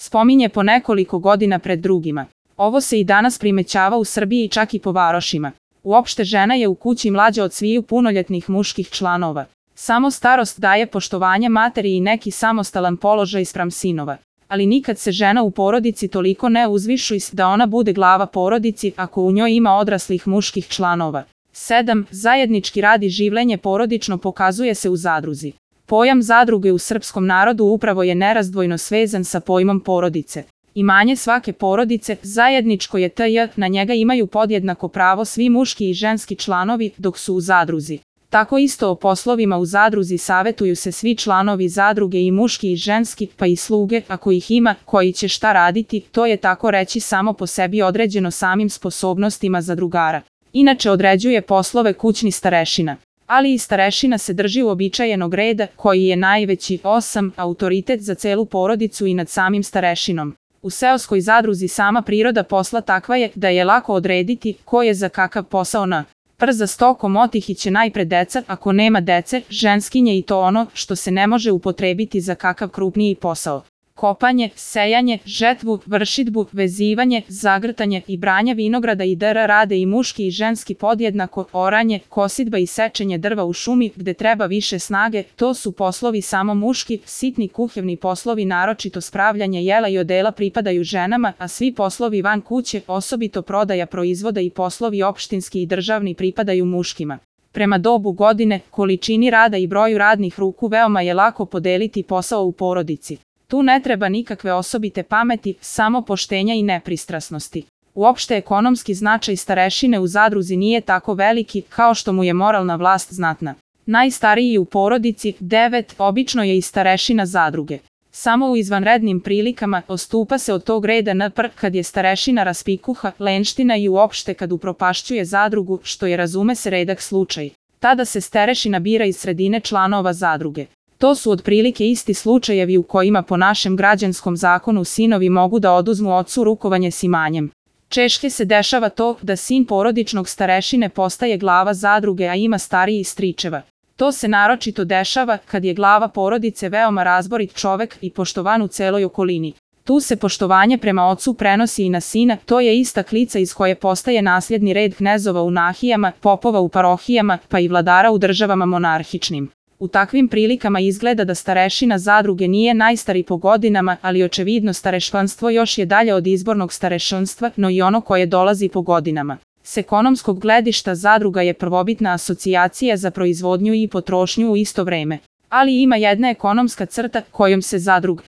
spominje po nekoliko godina pred drugima. Ovo se i danas primećava u Srbiji čak i po varošima. Uopšte žena je u kući mlađa od sviju punoljetnih muških članova. Samo starost daje poštovanje materi i neki samostalan položaj spram sinova. Ali nikad se žena u porodici toliko ne uzviši da ona bude glava porodici ako u njoj ima odraslih muških članova. 7. Zajednički rad i življenje porodično pokazuje se u zadruzi. Pojam zadruge u srpskom narodu upravo je nerazdvojno svezan sa pojmom porodice. Imanje svake porodice zajedničko je na njega imaju podjednako pravo svi muški i ženski članovi dok su u zadruzi. Tako isto o poslovima u zadruzi savetuju se svi članovi zadruge i muški i ženski, pa i sluge, ako ih ima, koji će šta raditi, to je tako reći samo po sebi određeno samim sposobnostima zadrugara. Inače određuje poslove kućni starešina. Ali i starešina se drži uobičajenog reda, koji je najveći, 8, autoritet za celu porodicu i nad samim starešinom. U seoskoj zadruzi sama priroda posla takva je da je lako odrediti ko je za kakav posao na. Za stokom otihiće najpre deca, ako nema dece, ženskinje i to ono što se ne može upotrebiti za kakav krupniji posao. Kopanje, sejanje, žetvu, vršidbu, vezivanje, zagrtanje i branje vinograda i dr rade i muški i ženski podjednako, oranje, kosidba i sečenje drva u šumi gde treba više snage, to su poslovi samo muški, sitni kuhevni poslovi naročito spravljanje jela i odela pripadaju ženama, a svi poslovi van kuće, osobito prodaja proizvoda i poslovi opštinski i državni pripadaju muškima. Prema dobu godine, količini rada i broju radnih ruku veoma je lako podeliti posao u porodici. Tu ne treba nikakve osobite pameti, samo poštenja i nepristrasnosti. Uopšte ekonomski značaj starešine u zadruzi nije tako veliki kao što mu je moralna vlast znatna. Najstariji u porodici, 9, obično je i starešina zadruge. Samo u izvanrednim prilikama ostupa se od tog reda kad je starešina raspikuha, lenština i uopšte kad upropašćuje zadrugu, što je razume se redak slučaj. Tada se starešina bira iz sredine članova zadruge. To su otprilike isti slučajevi u kojima po našem građanskom zakonu sinovi mogu da oduzmu ocu rukovanje s imanjem. Češće se dešava to da sin porodičnog starešine postaje glava zadruge, a ima stariji stričeva. To se naročito dešava kad je glava porodice veoma razborit čovek i poštovan u celoj okolini. Tu se poštovanje prema ocu prenosi i na sina, to je ista klica iz koje postaje nasljedni red knezova u nahijama, popova u parohijama, pa i vladara u državama monarhičnim. U takvim prilikama izgleda da starešina zadruge nije najstari po godinama, ali očevidno starešinstvo još je dalje od izbornog starešinstva, no i ono koje dolazi po godinama. S ekonomskog gledišta zadruga je prvobitna asocijacija za proizvodnju i potrošnju u isto vreme. Ali ima jedna ekonomska crta kojom se zadruga